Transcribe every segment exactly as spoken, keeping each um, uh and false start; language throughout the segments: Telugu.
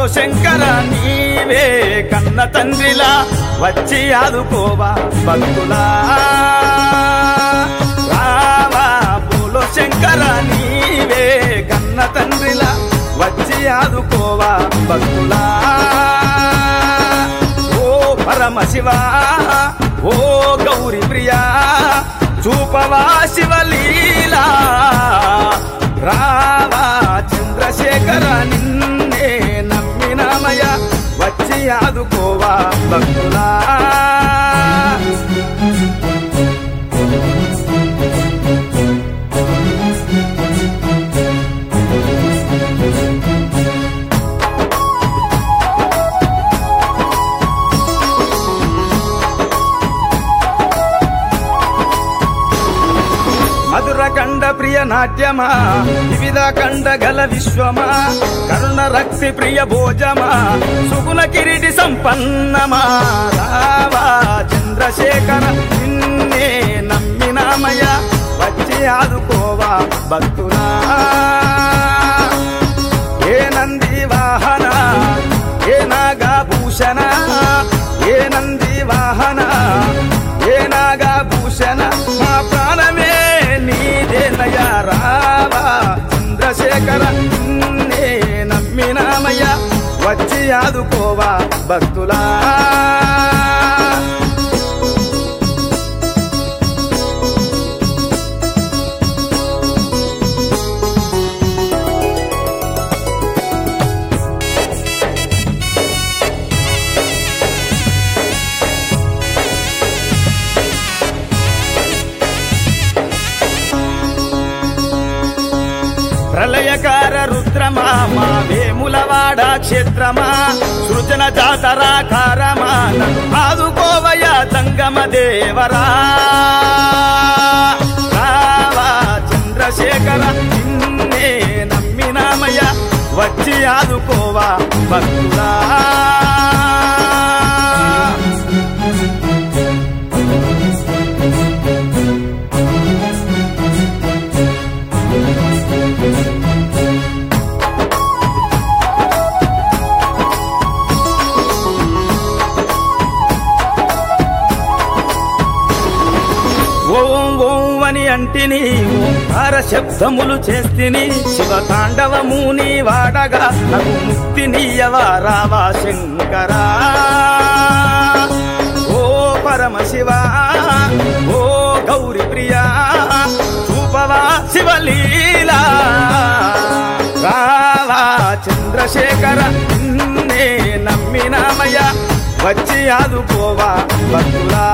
బోలో శంకర నీవే కన్న తండ్రిలా వచ్చి ఆదుకోవా భక్తులా రావా బోలో శంకర నీవే కన్న తండ్రిలా వచ్చి ఆదుకోవా భక్తులా ఓ పరమశివా ఓ గౌరీ ప్రియా చూపవా శివలీలా రావా చంద్రశేఖర నిన్నే నమ్మినామయ వచ్చి ఆదుకోవా భక్తులా మధుర కండ ప్రియ నాట్యమా వివిధ కండ గల విశ్వమా కరుణ రక్తి ప్రియ భోజమా సుగుణ కిరీటి సంపన్నమా రావా చంద్రశేఖర నిన్నే నమ్మినామయ వచ్చి ఆదుకోవా భక్తులా ఏ నంది వాహన ఏ నాగభూషణ ఏ నంది వాహన ఏ నాగభూషణ మా ప్రాణమే నీదేనయ రావా చంద్రశేఖర నిన్నే నమ్మినామయ్య వచ్చి ఆదుకోవా భక్తులా ప్రళయకార రుద్రమా మా వేములవాడ క్షేత్రమా సృజన జాతరాకారమా నన్ను ఆదుకోవయ తంగమ దేవరా రావా చంద్రశేఖర నిన్నే నమ్మినామయ వచ్చి ఆదుకోవా భక్తులా ఓం ఓం అని అంటిని ఓంకార శబ్దములు చేస్తిని శివ తాండవము నీ వాడగా నాకు ముక్తి నీయవా రావా శంకరా ఓ పరమశివ ఓ గౌరీ ప్రియా చూపవా శివలీలా రావా చంద్రశేఖర నిన్నే నమ్మినామయ వచ్చి ఆదుకోవా భక్తులా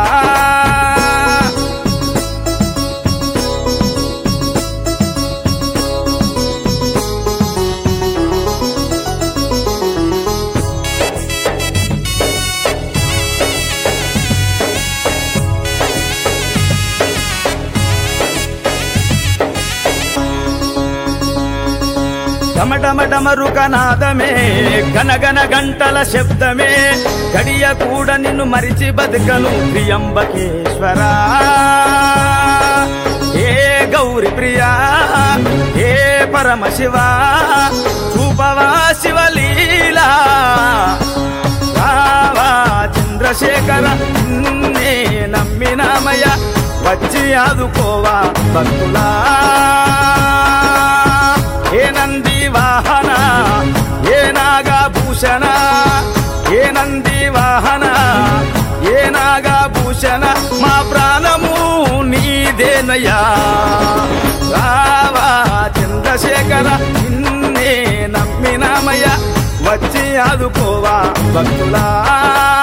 డమడమడమరుకనాదమే గనగన గంటల శబ్దమే గడియ కూడా నిన్ను మరిచి బతుకను ప్రియంబకేశ్వరా ఏ గౌరీ ప్రియా ఏ పరమశివ చూపవా శివలీలా రావా చంద్రశేఖర నిన్నే నమ్మినామయ వచ్చి ఆదుకోవా భక్తులా ఏ నంది వాహన ఏ నాగభూషణ ఏ నంది వాహన ఏ నాగభూషణ మా ప్రాణము నీదేనయ్యా రావా చంద్రశేఖర నిన్నే నమ్మినామయ్య వచ్చి ఆదుకోవా భక్తులా